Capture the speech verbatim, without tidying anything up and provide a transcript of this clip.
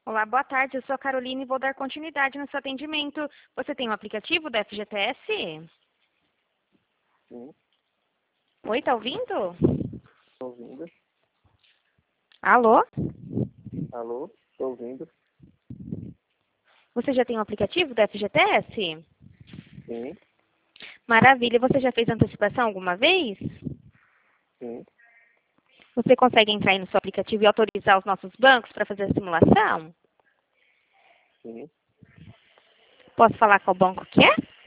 Olá, boa tarde. Eu sou a Caroline e vou dar continuidade no seu atendimento. Você tem um aplicativo da F G T S? Sim, Oi, tá ouvindo? estou ouvindo. Alô? Alô, estou ouvindo. Você já tem um aplicativo da F G T S? Sim, Maravilha. Você já fez antecipação alguma vez? sim, Você consegue entrar aí no seu aplicativo e autorizar os nossos bancos para fazer a simulação? sim. Posso falar qual banco que é?